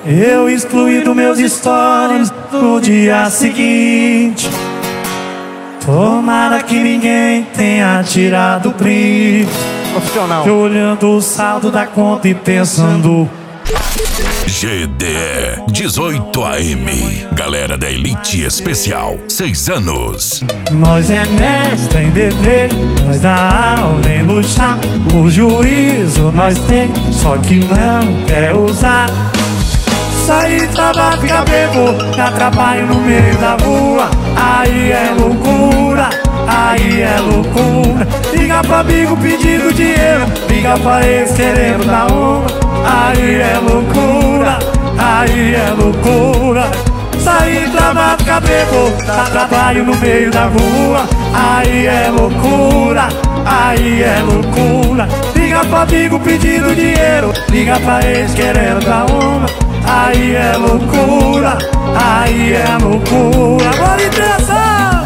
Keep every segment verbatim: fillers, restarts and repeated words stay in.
Eu excluí dos meus stories no dia seguinte. Tomara que ninguém tenha tirado print. Profissional. Eu olhando o saldo da conta e pensando: G D E dezoito A M, galera da Elite Especial, seis anos. nós é mestre em dever, nós dá aula em luxar. O juízo nós tem, só que não quer usar. Sair, trabalhar, ficar bebo, dá trabalho no meio da rua. Aí é loucura, aí é loucura. Liga pra amigo pedindo dinheiro, liga pra ex querendo dar uma. Aí é loucura, aí é loucura. Sair, trabalhar, ficar bebo, dá trabalho no meio da rua. Aí é loucura, aí é loucura. Liga pra amigo pedindo dinheiro, liga pra ex querendo dar uma. Aí é loucura, aí é loucura. Bora interessa!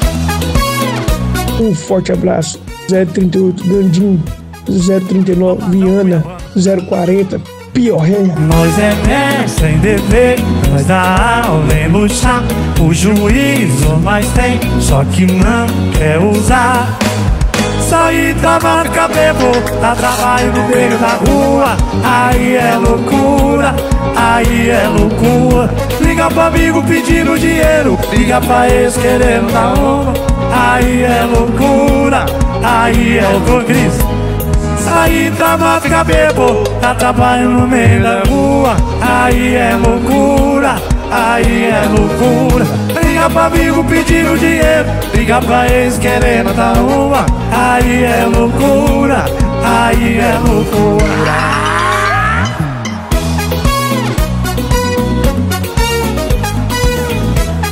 Um forte abraço. zero trinta e oito Gandinho, zero trinta e nove Viana, zero quarenta Piorreia. Nós é mestre em dever, nós dá aula em luxar. O juízo nós tem, só que não quer usar. Sair, trabalhar, ficar bebo, dá trabalho no meio da rua. Aí é loucura, aí é loucura. Liga pra amigo pedindo dinheiro, liga pra ex querendo dar uma. Aí é loucura, aí é loucura, Cris. Sair, trabalhar, ficar bebo, dá trabalho no meio da rua. Aí é loucura, aí é loucura. Liga pra amigo pedindo dinheiro, liga pra ex querendo dar uma. Aí é loucura, aí é loucura.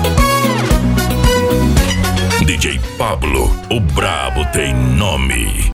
D J Pablo, o brabo tem nome.